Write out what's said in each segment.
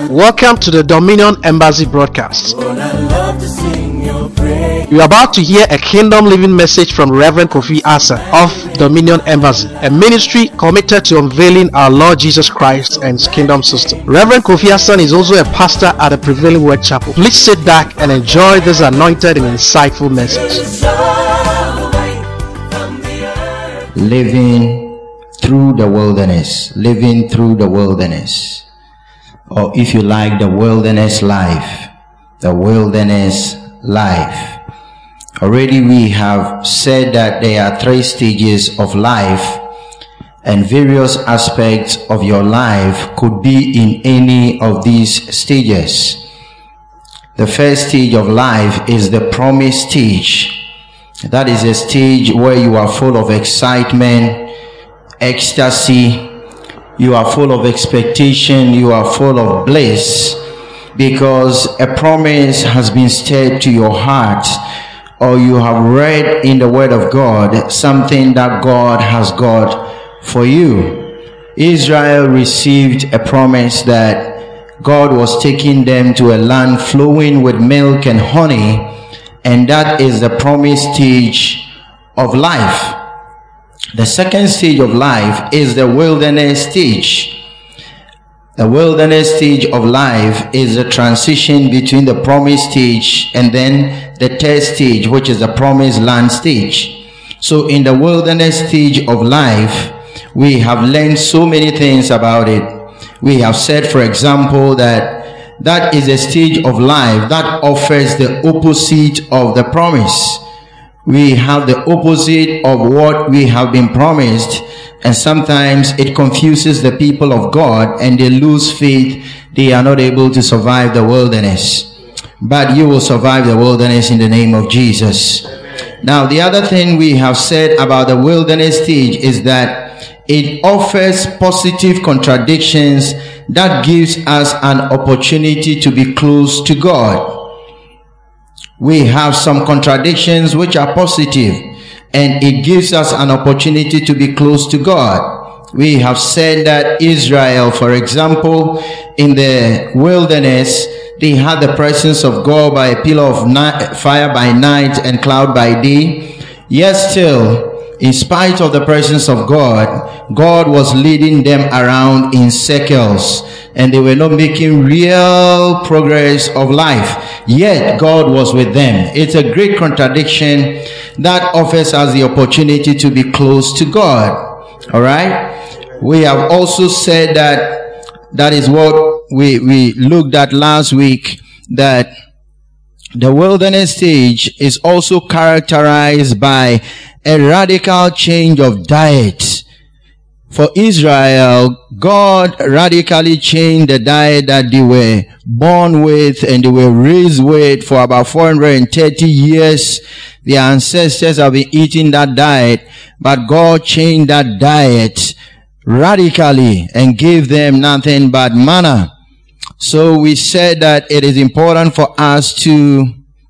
Welcome to the Dominion Embassy broadcast. You are about to hear a kingdom living message from Reverend Kofi Asa of Dominion Embassy, a ministry committed to unveiling our Lord Jesus Christ and His kingdom system. Reverend Kofi Asa is also a pastor at the Prevailing Word Chapel. Please sit back and enjoy this anointed and insightful message. Living through the wilderness. Living through the wilderness. Or if you like, the wilderness life. The wilderness life. Already we have said that there are 3 stages of life, and various aspects of your life could be in any of these stages. The first stage of life is the promise stage. That is a stage where you are full of excitement, ecstasy, you are full of expectation, you are full of bliss, because a promise has been stirred to your heart, or you have read in the Word of God something that God has got for you. Israel received a promise that God was taking them to a land flowing with milk and honey, and that is the promise stage of life. The second stage of life is the wilderness stage. The wilderness stage of life is a transition between the promise stage and then the third stage, which is the promised land stage. So in the wilderness stage of life, we have learned so many things about it. We have said, for example, that is a stage of life that offers the opposite of the promise. We have the opposite of what we have been promised, and sometimes it confuses the people of God and they lose faith. They are not able to survive the wilderness. But you will survive the wilderness in the name of Jesus. Now, the other thing we have said about the wilderness stage is that it offers positive contradictions that gives us an opportunity to be close to God. We have some contradictions which are positive, and it gives us an opportunity to be close to God. We have said that Israel, for example, in the wilderness, they had the presence of God by a pillar of fire by night and cloud by day. Yet still, in spite of the presence of God, God was leading them around in circles, and they were not making real progress of life. Yet God was with them. It's a great contradiction that offers us the opportunity to be close to God. All right. We have also said that is what we looked at last week, that the wilderness stage is also characterized by a radical change of diet. For Israel, God radically changed the diet that they were born with and they were raised with for about 430 years. Their ancestors have been eating that diet, but God changed that diet radically and gave them nothing but manna. So we said that it is important for us to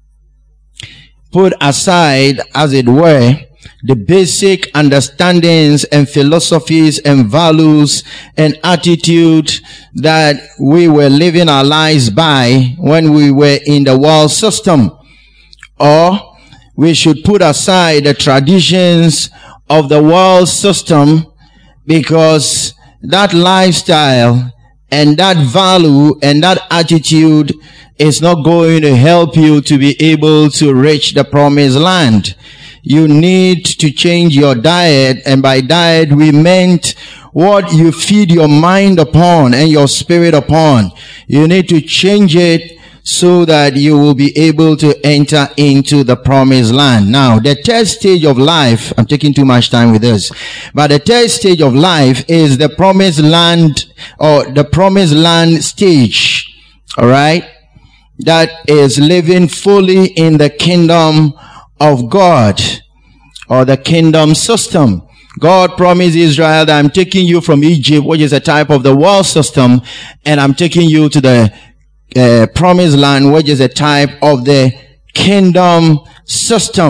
put aside, as it were, the basic understandings and philosophies and values and attitude that we were living our lives by when we were in the world system. Or we should put aside the traditions of the world system, because that lifestyle and that value and that attitude is not going to help you to be able to reach the promised land. You need to change your diet, and by diet we meant what you feed your mind upon and your spirit upon. You need to change it so that you will be able to enter into the promised land. Now, the third stage of life, I'm taking too much time with this, but the third stage of life is the promised land, or the promised land stage. All right? That is living fully in the kingdom of God, or the kingdom system. God promised Israel that I'm taking you from Egypt, which is a type of the world system, and I'm taking you to the promised land, which is a type of the kingdom system.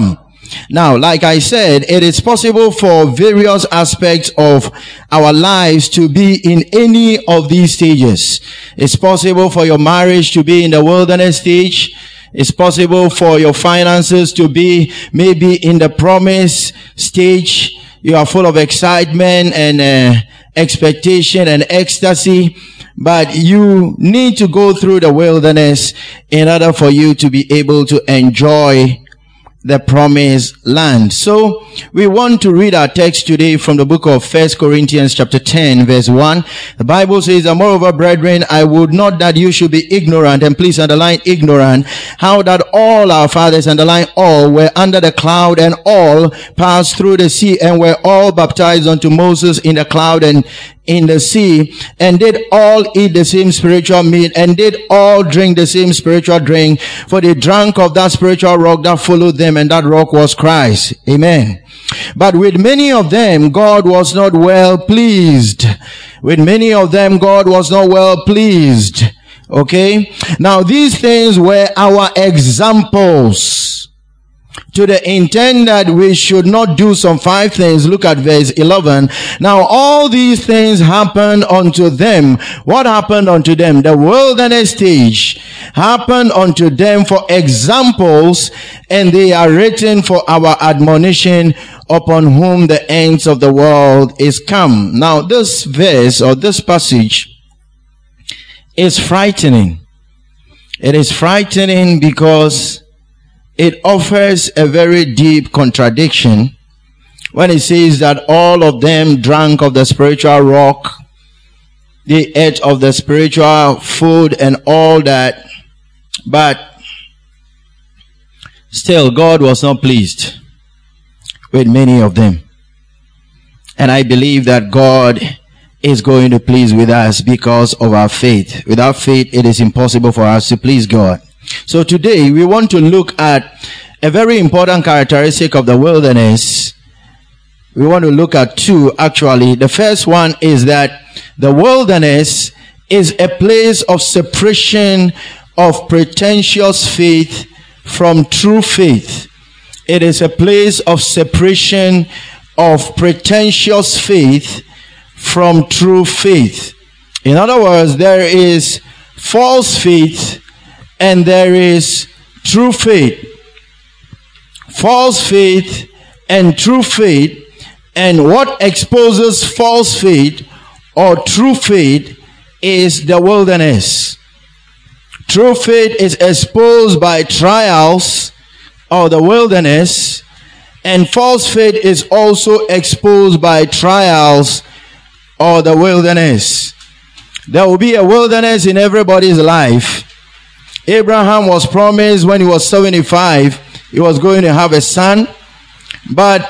Now, like I said, it is possible for various aspects of our lives to be in any of these stages. It's possible for your marriage to be in the wilderness stage. It's possible for your finances to be maybe in the promise stage. You are full of excitement and expectation and ecstasy. But you need to go through the wilderness in order for you to be able to enjoy the promised land. So we want to read our text today from the book of 1 Corinthians chapter 10 verse 1. The Bible says, "And moreover, brethren, I would not that you should be ignorant," and please underline ignorant, "how that all our fathers," underline all, "were under the cloud, and all passed through the sea, and were all baptized unto Moses in the cloud and in the sea, and did all eat the same spiritual meat, and did all drink the same spiritual drink, for they drank of that spiritual rock that followed them, and that rock was Christ." Amen. "But with many of them God was not well pleased." With many of them God was not well pleased. Okay? Now these things were our examples, to the intent that we should not do some 5 things. Look at verse 11. "Now all these things happened unto them." What happened unto them? The wilderness stage happened unto them for examples, and they are written for our admonition, upon whom the ends of the world is come. Now this verse or this passage is frightening. It is frightening because it offers a very deep contradiction when it says that all of them drank of the spiritual rock, they ate of the spiritual food and all that, but still God was not pleased with many of them. And I believe that God is going to please with us because of our faith. Without faith, it is impossible for us to please God. So today we want to look at a very important characteristic of the wilderness. We want to look at 2 actually. The first one is that the wilderness is a place of separation of pretentious faith from true faith. It is a place of separation of pretentious faith from true faith. In other words, there is false faith and there is true faith. False faith and true faith. And what exposes false faith or true faith is the wilderness. True faith is exposed by trials or the wilderness, and false faith is also exposed by trials or the wilderness. There will be a wilderness in everybody's life. Abraham was promised when he was 75, he was going to have a son. But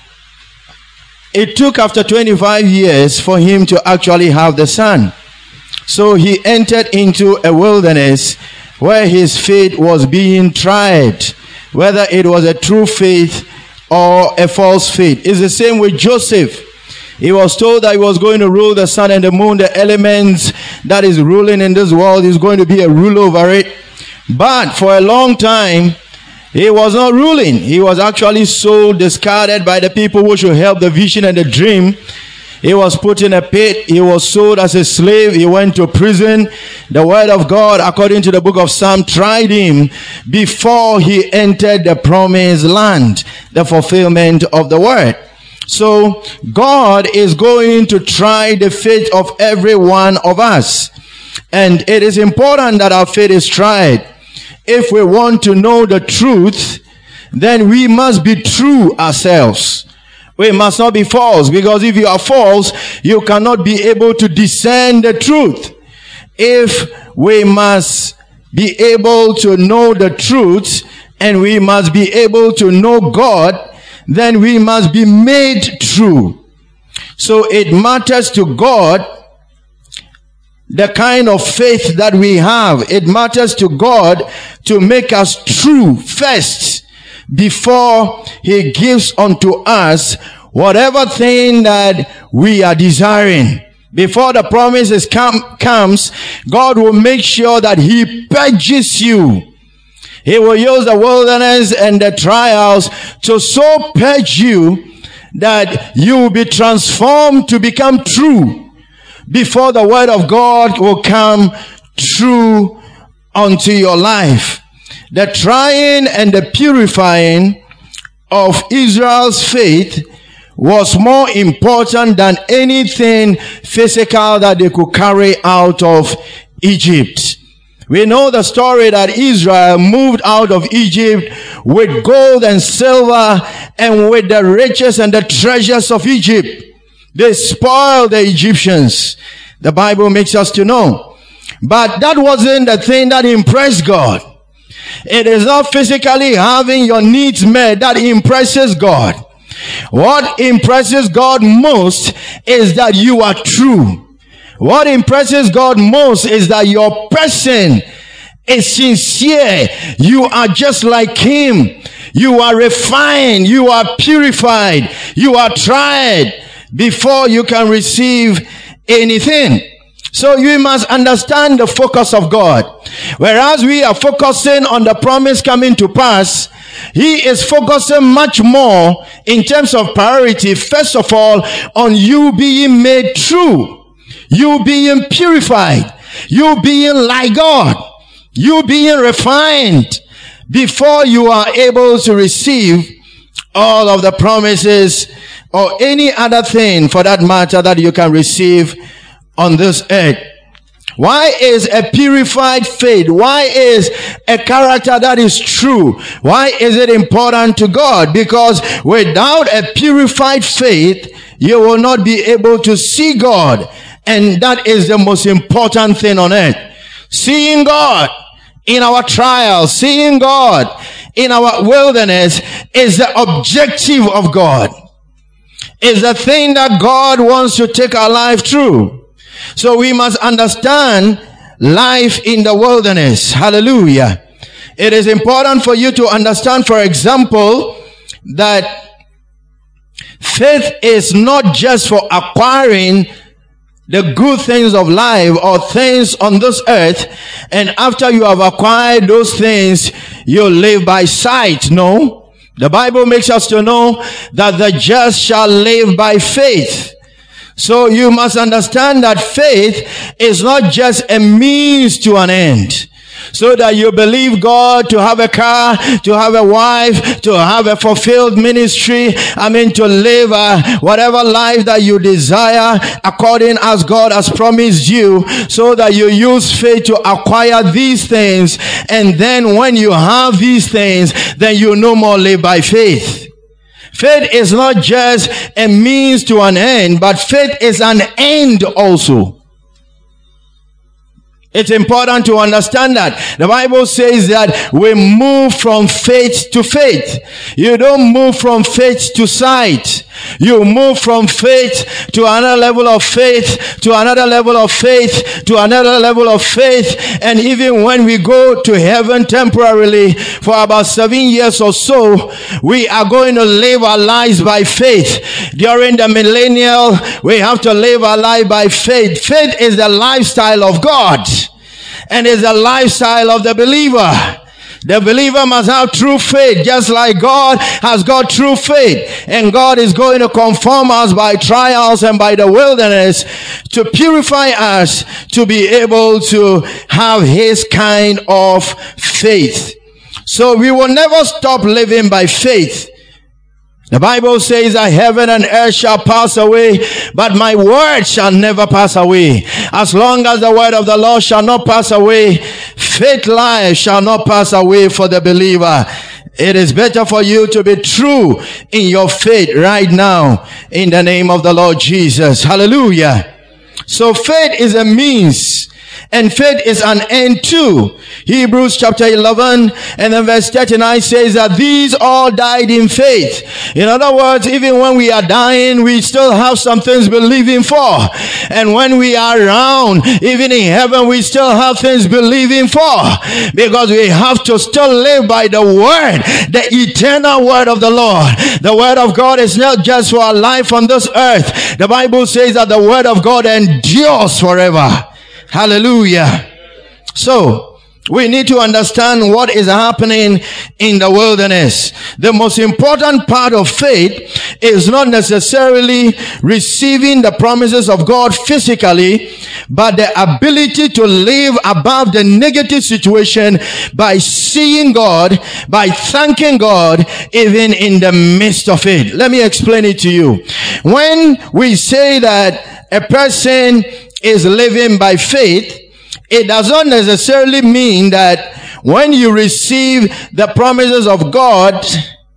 it took after 25 years for him to actually have the son. So he entered into a wilderness where his faith was being tried, whether it was a true faith or a false faith. It's the same with Joseph. He was told that he was going to rule the sun and the moon, the elements that is ruling in this world. He's going to be a ruler over it. But for a long time, he was not ruling. He was actually sold, discarded by the people who should help the vision and the dream. He was put in a pit. He was sold as a slave. He went to prison. The word of God, according to the book of Psalm, tried him before he entered the promised land, the fulfillment of the word. So God is going to try the faith of every one of us. And it is important that our faith is tried. If we want to know the truth, then we must be true ourselves. We must not be false, because if you are false, you cannot be able to discern the truth. If we must be able to know the truth, and we must be able to know God, then we must be made true. So it matters to God the kind of faith that we have. It matters to God to make us true first, before he gives unto us whatever thing that we are desiring. Before the promises comes, God will make sure that he purges you. He will use the wilderness and the trials to so purge you that you will be transformed to become true before the word of God will come true unto your life. The trying and the purifying of Israel's faith was more important than anything physical that they could carry out of Egypt. We know the story that Israel moved out of Egypt with gold and silver and with the riches and the treasures of Egypt. They spoiled the Egyptians. The Bible makes us to know. But that wasn't the thing that impressed God. It is not physically having your needs met that impresses God. What impresses God most is that you are true. What impresses God most is that your person is sincere. You are just like Him. You are refined. You are purified. You are tried before you can receive anything. So you must understand the focus of God. Whereas we are focusing on the promise coming to pass, He is focusing much more in terms of priority, first of all, on you being made true. You being purified, you being like God, you being refined before you are able to receive all of the promises or any other thing for that matter that you can receive on this earth. Why is a purified faith? Why is a character that is true? Why is it important to God? Because without a purified faith, you will not be able to see God. And that is the most important thing on earth. Seeing God in our trials, seeing God in our wilderness is the objective of God. Is the thing that God wants to take our life through. So we must understand life in the wilderness. Hallelujah. It is important for you to understand, for example, that faith is not just for acquiring the good things of life or things on this earth, and after you have acquired those things, you live by sight. No. The Bible makes us to know that the just shall live by faith. So you must understand that faith is not just a means to an end. So that you believe God to have a car, to have a wife, to have a fulfilled ministry. To live whatever life that you desire according as God has promised you. So that you use faith to acquire these things. And then when you have these things, then you no more live by faith. Faith is not just a means to an end, but faith is an end also. It's important to understand that. The Bible says that we move from faith to faith. You don't move from faith to sight. You move from faith to another level of faith, to another level of faith, to another level of faith. And even when we go to heaven temporarily for about 7 years or so, we are going to live our lives by faith. During the millennial, we have to live our life by faith. Faith is the lifestyle of God. And is the lifestyle of the believer. The believer must have true faith, just like God has got true faith. And God is going to conform us by trials and by the wilderness to purify us to be able to have His kind of faith. So we will never stop living by faith. The Bible says that heaven and earth shall pass away, but my word shall never pass away. As long as the word of the Lord shall not pass away, faith life shall not pass away for the believer. It is better for you to be true in your faith right now in the name of the Lord Jesus. Hallelujah. So faith is a means. And faith is an end too. Hebrews chapter 11 and then verse 39 says that these all died in faith. In other words, even when we are dying, we still have some things believing for. And when we are around, even in heaven, we still have things believing for. Because we have to still live by the word, the eternal word of the Lord. The word of God is not just for our life on this earth. The Bible says that the word of God endures forever. Hallelujah. So, We need to understand what is happening in the wilderness. The most important part of faith is not necessarily receiving the promises of God physically, but the ability to live above the negative situation by seeing God, by thanking God, even in the midst of it. Let me explain it to you. When we say that a person is living by faith, it does not necessarily mean that when you receive the promises of God,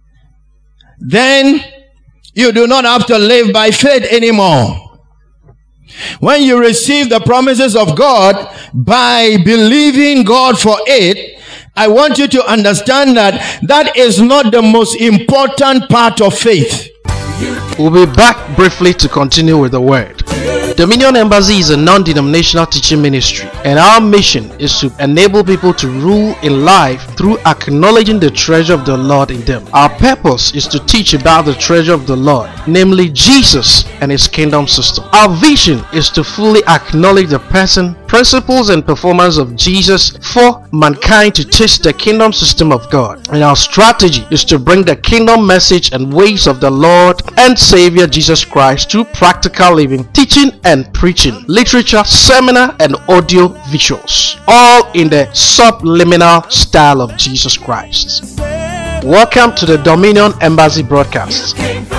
then you do not have to live by faith anymore. When you receive the promises of God by believing God for it, I want you to understand that that is not the most important part of faith. We'll be back briefly to continue with the word. Dominion Embassy is a non-denominational teaching ministry, and our mission is to enable people to rule in life through acknowledging the treasure of the Lord in them. Our purpose is to teach about the treasure of the Lord, namely Jesus and His kingdom system. Our vision is to fully acknowledge the person, principles, and performance of Jesus for mankind to taste the kingdom system of God. And our strategy is to bring the kingdom message and ways of the Lord and Savior Jesus Christ to practical living, teaching and preaching, literature, seminar, and audio visuals, all in the subliminal style of Jesus Christ. Welcome to the Dominion Embassy broadcast.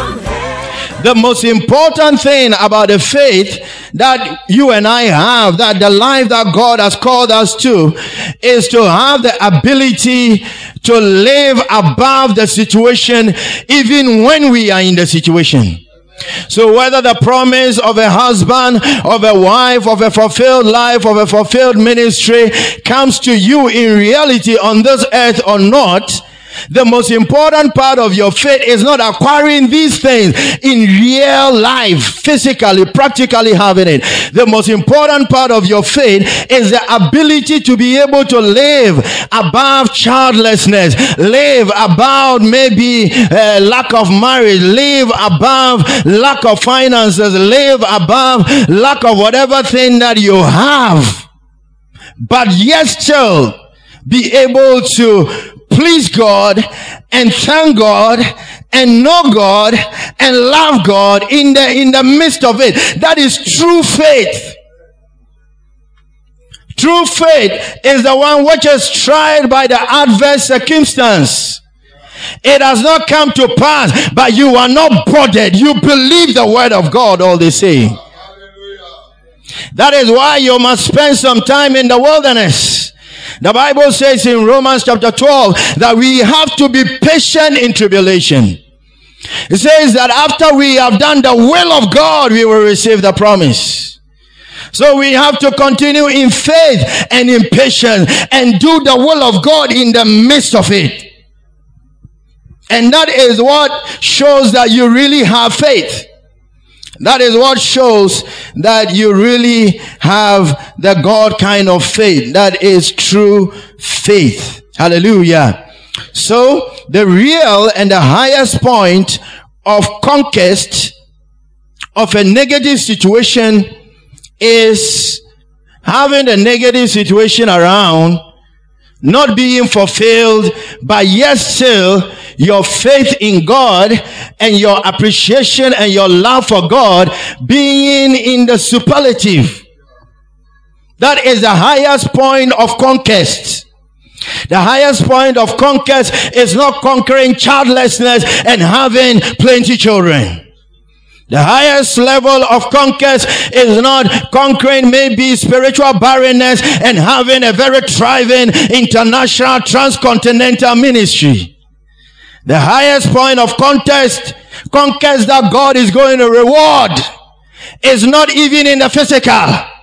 The most important thing about the faith that you and I have, that the life that God has called us to, is to have the ability to live above the situation even when we are in the situation. So whether the promise of a husband, of a wife, of a fulfilled life, of a fulfilled ministry comes to you in reality on this earth or not, the most important part of your faith is not acquiring these things in real life, physically, practically having it. The most important part of your faith is the ability to be able to live above childlessness, live above maybe lack of marriage, live above lack of finances, live above lack of whatever thing that you have, but yet still be able to please God and thank God and know God and love God in the midst of it. That is true faith. True faith is the one which is tried by the adverse circumstance. It has not come to pass, but you are not bothered. You believe the word of God, all they say. That is why you must spend some time in the wilderness. The Bible says in Romans chapter 12 that we have to be patient in tribulation. It says that after we have done the will of God, we will receive the promise. So we have to continue in faith and in patience and do the will of God in the midst of it. And that is what shows that you really have faith. That is what shows that you really have the God kind of faith. That is true faith. Hallelujah. So the real and the highest point of conquest of a negative situation is having the negative situation around, not being fulfilled, but yet still your faith in God and your appreciation and your love for God being in the superlative. That is the highest point of conquest. The highest point of conquest is not conquering childlessness and having plenty children. The highest level of conquest is not conquering maybe spiritual barrenness and having a very thriving international transcontinental ministry. The highest point of conquest that God is going to reward is not even in the physical.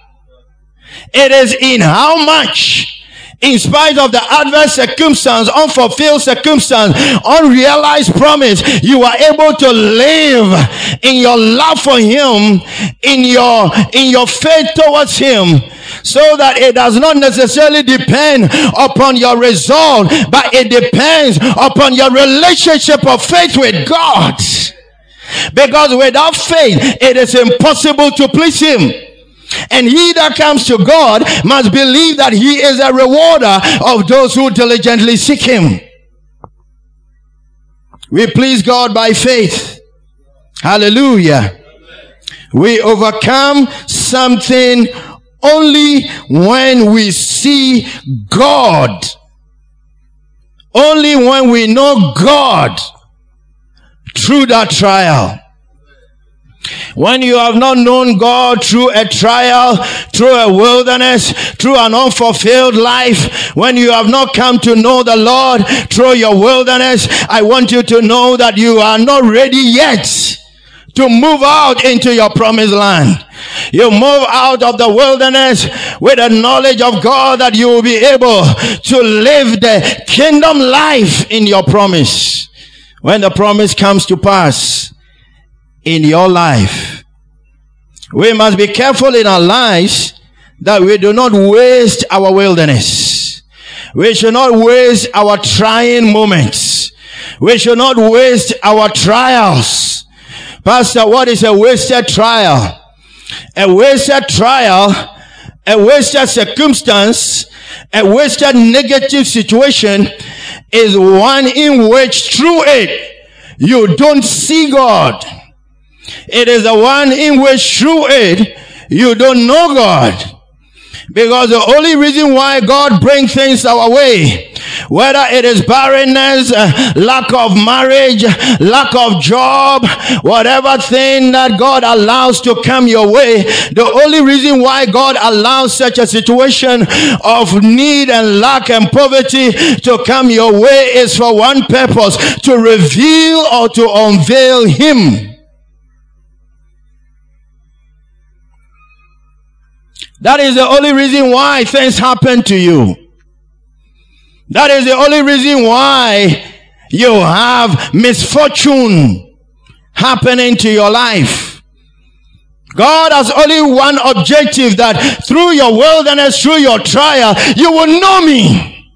It is in how much, in spite of the adverse circumstance, unfulfilled circumstance, unrealized promise, you are able to live in your love for Him, in your faith towards Him, so that it does not necessarily depend upon your result, but it depends upon your relationship of faith with God. Because without faith, it is impossible to please Him. And he that comes to God must believe that he is a rewarder of those who diligently seek him. We please God by faith. Hallelujah. We overcome something only when we see God. Only when we know God through that trial. When you have not known God through a trial, through a wilderness, through an unfulfilled life, when you have not come to know the Lord through your wilderness, I want you to know that you are not ready yet to move out into your promised land. You move out of the wilderness with the knowledge of God that you will be able to live the kingdom life in your promise. When the promise comes to pass in your life, we must be careful in our lives that we do not waste our wilderness. We should not waste our trying moments. We should not waste our trials. Pastor, what is a wasted trial? A wasted trial, a wasted circumstance, a wasted negative situation is one in which through it you don't see God. It is the one in which through it you don't know God. Because the only reason why God brings things our way, whether it is barrenness, lack of marriage, lack of job, whatever thing that God allows to come your way, the only reason why God allows such a situation of need and lack and poverty to come your way is for one purpose: to reveal or to unveil Him. That is the only reason why things happen to you. That is the only reason why you have misfortune happening to your life. God has only one objective: that through your wilderness, through your trial, you will know me.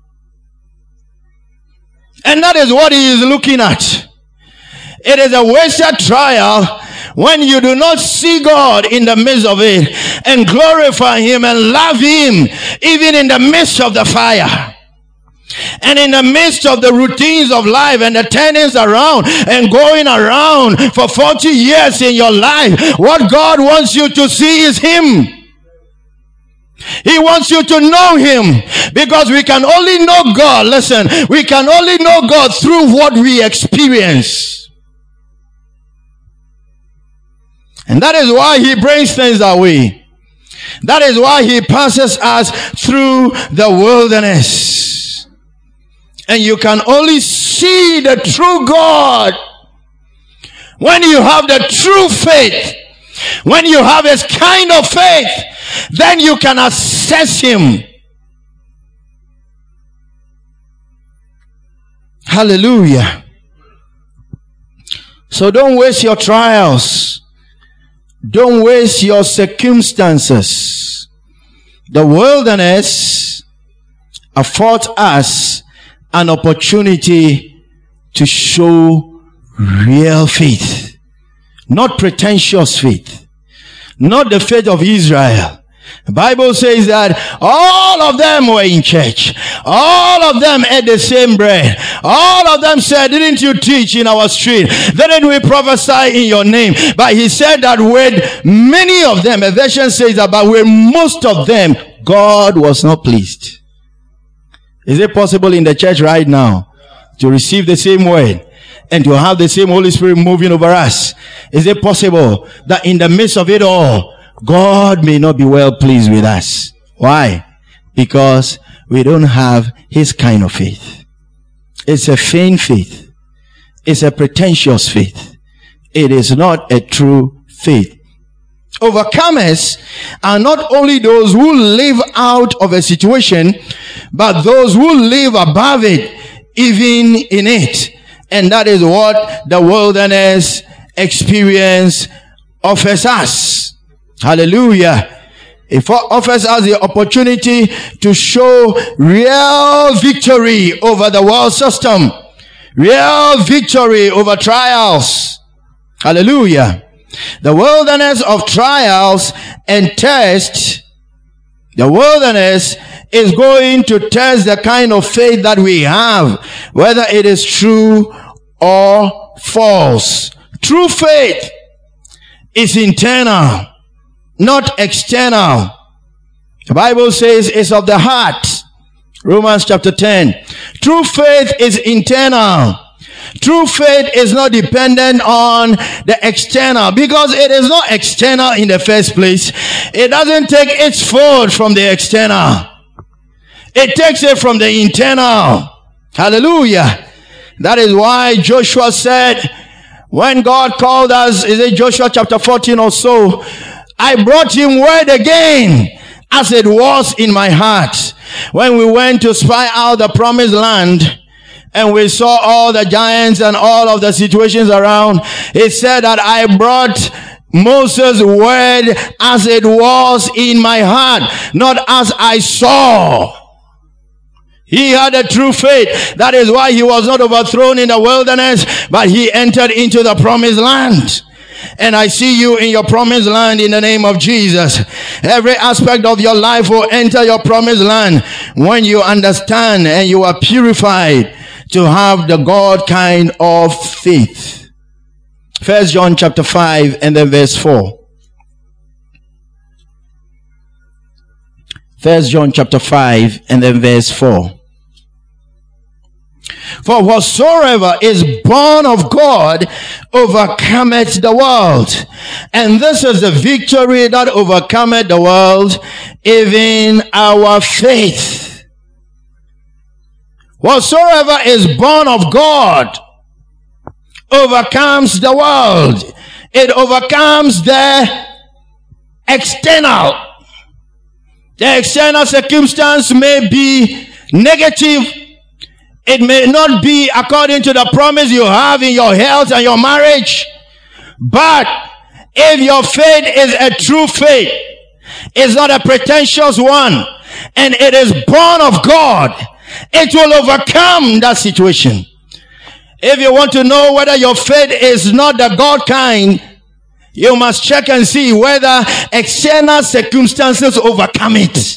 And that is what He is looking at. It is a wasted trial when you do not see God in the midst of it and glorify Him and love Him even in the midst of the fire. And in the midst of the routines of life and the turnings around and going around for 40 years in your life, what God wants you to see is Him. He wants you to know Him, because we can only know God. Listen, we can only know God through what we experience. And that is why He brings things our way. That is why He passes us through the wilderness. And you can only see the true God when you have the true faith. When you have His kind of faith, then you can assess Him. Hallelujah. So don't waste your trials. Don't waste your circumstances. The wilderness affords us an opportunity to show real faith. Not pretentious faith. Not the faith of Israel. The Bible says that all of them were in church. All of them ate the same bread. All of them said, didn't you teach in our street? Didn't we prophesy in your name? But He said that with many of them, a version says that, but with most of them, God was not pleased. Is it possible in the church right now to receive the same word and to have the same Holy Spirit moving over us? Is it possible that in the midst of it all, God may not be well pleased with us? Why? Because we don't have His kind of faith. It's a vain faith. It's a pretentious faith. It is not a true faith. Overcomers are not only those who live out of a situation, but those who live above it, even in it. And that is what the wilderness experience offers us. Hallelujah. It offers us the opportunity to show real victory over the world system. Real victory over trials. Hallelujah. The wilderness of trials and tests, the wilderness is going to test the kind of faith that we have, whether it is true or false. True faith is internal, not external. The Bible says it's of the heart. Romans chapter 10. True faith is internal. True faith is not dependent on the external, because it is not external in the first place. It doesn't take its food from the external. It takes it from the internal. Hallelujah. That is why Joshua said, when God called us, is it Joshua chapter 14 or so, I brought him word again, as it was in my heart. When we went to spy out the promised land, and we saw all the giants and all of the situations around, it said that I brought Moses' word as it was in my heart, not as I saw. He had a true faith. That is why he was not overthrown in the wilderness, but he entered into the promised land. And I see you in your promised land in the name of Jesus. Every aspect of your life will enter your promised land when you understand and you are purified to have the God kind of faith. 1 John chapter 5 and then verse 4. 1 John chapter 5 and then verse 4. For whatsoever is born of God overcometh the world. And this is the victory that overcometh the world, even our faith. Whatsoever is born of God overcomes the world. It overcomes the external. The external circumstance may be negative. It may not be according to the promise you have in your health and your marriage. But if your faith is a true faith, it's not a pretentious one, and it is born of God, it will overcome that situation. If you want to know whether your faith is not the God kind, you must check and see whether external circumstances overcome it.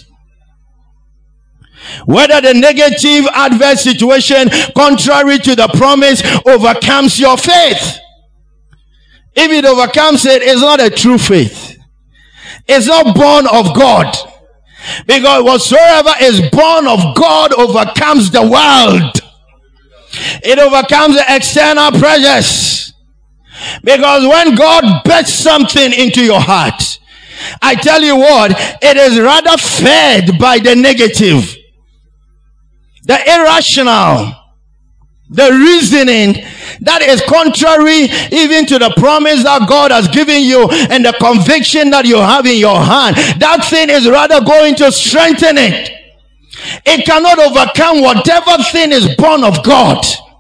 Whether the negative adverse situation contrary to the promise overcomes your faith. If it overcomes it, it's not a true faith. It's not born of God. Because whatsoever is born of God overcomes the world. It overcomes the external pressures. Because when God bets something into your heart, I tell you what, it is rather fed by the negative, the irrational, the reasoning that is contrary even to the promise that God has given you and the conviction that you have in your heart. That thing is rather going to strengthen it. It cannot overcome whatever thing is born of God.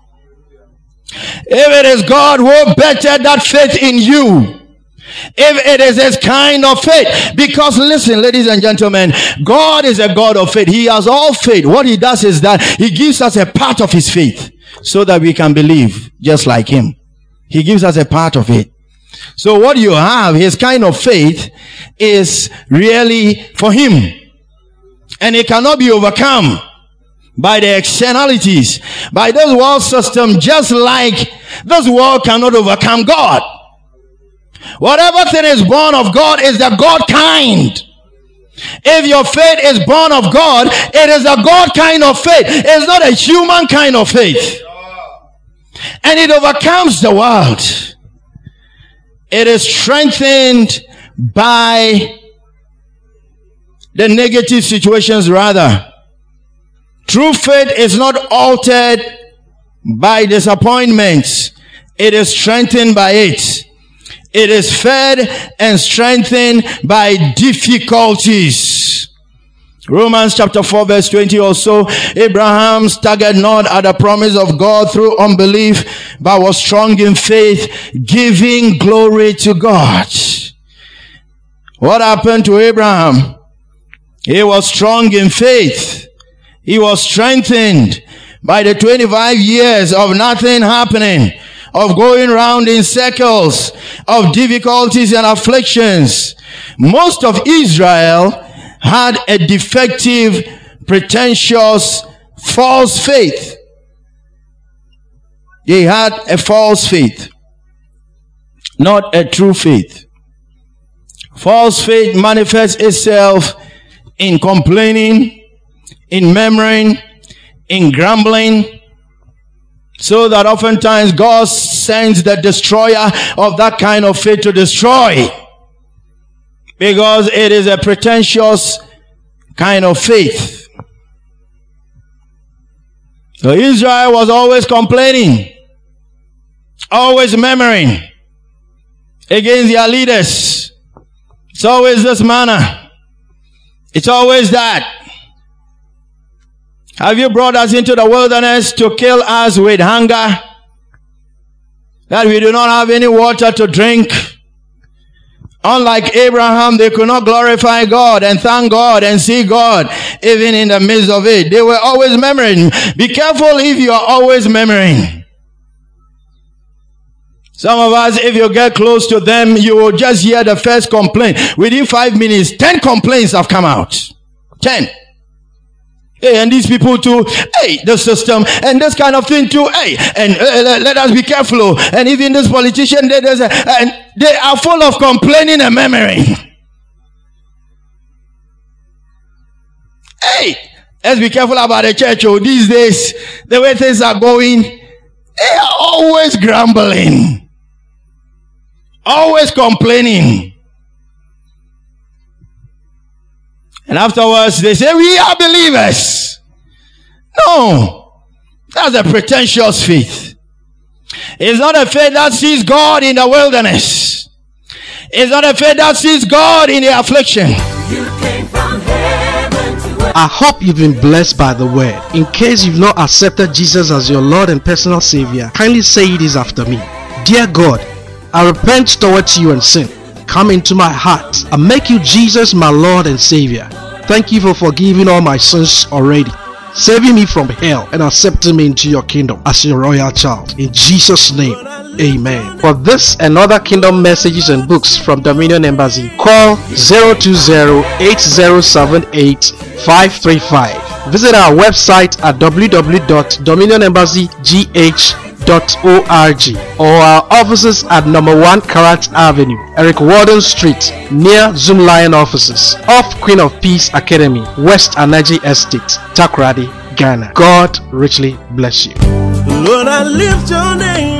If it is God who bettered that faith in you, if it is his kind of faith, because listen, ladies and gentlemen, God is a God of faith. He has all faith. What he does is that he gives us a part of his faith so that we can believe just like him. He gives us a part of it. So what you have, his kind of faith, is really for him, and it cannot be overcome by the externalities, by this world system, just like this world cannot overcome God. Whatever thing is born of God is the God kind. If your faith is born of God, it is a God kind of faith. It's not a human kind of faith. And it overcomes the world. It is strengthened by the negative situations rather. True faith is not altered by disappointments. It is strengthened by it. It is fed and strengthened by difficulties. Romans chapter 4 verse 20 also. Abraham staggered not at the promise of God through unbelief, but was strong in faith, giving glory to God. What happened to Abraham? He was strong in faith. He was strengthened by the 25 years of nothing happening, of going round in circles, of difficulties and afflictions. Most of Israel had a defective, pretentious, false faith. They had a false faith, not a true faith. False faith manifests itself in complaining, in murmuring, in grumbling, so that oftentimes God sends the destroyer of that kind of faith to destroy, because it is a pretentious kind of faith. So Israel was always complaining, always murmuring against their leaders. It's always this manner. It's always that. Have you brought us into the wilderness to kill us with hunger, that we do not have any water to drink? Unlike Abraham, they could not glorify God and thank God and see God even in the midst of it. They were always murmuring. Be careful if you are always murmuring. Some of us, if you get close to them, you will just hear the first complaint. Within 5 minutes, 10 complaints have come out. 10. Hey, and these people too, hey, the system, and this kind of thing too, hey, and let us be careful. And even this politician, and they are full of complaining and murmuring. Hey, let's be careful about the church. Oh, these days, the way things are going, they are always grumbling, always complaining. And afterwards, they say, we are believers. No, that's a pretentious faith. It's not a faith that sees God in the wilderness. It's not a faith that sees God in the affliction. You came from heaven to earth. I hope you've been blessed by the word. In case you've not accepted Jesus as your Lord and personal Savior, kindly say this after me. Dear God, I repent towards you and sin. Come into my heart and make you Jesus my Lord and Savior. Thank you for forgiving all my sins already, saving me from hell and accepting me into your kingdom as your royal child. In Jesus' name, amen. For this and other kingdom messages and books from Dominion Embassy, call 020-8078-535. Visit our website at www.dominionembassygh.org or our offices at number 1 Karat Avenue, Eric Warden Street, near Zoom Lion offices, off Queen of Peace Academy, West Anaji Estate, Takoradi, Ghana. God richly bless you. Lord, I lift your name.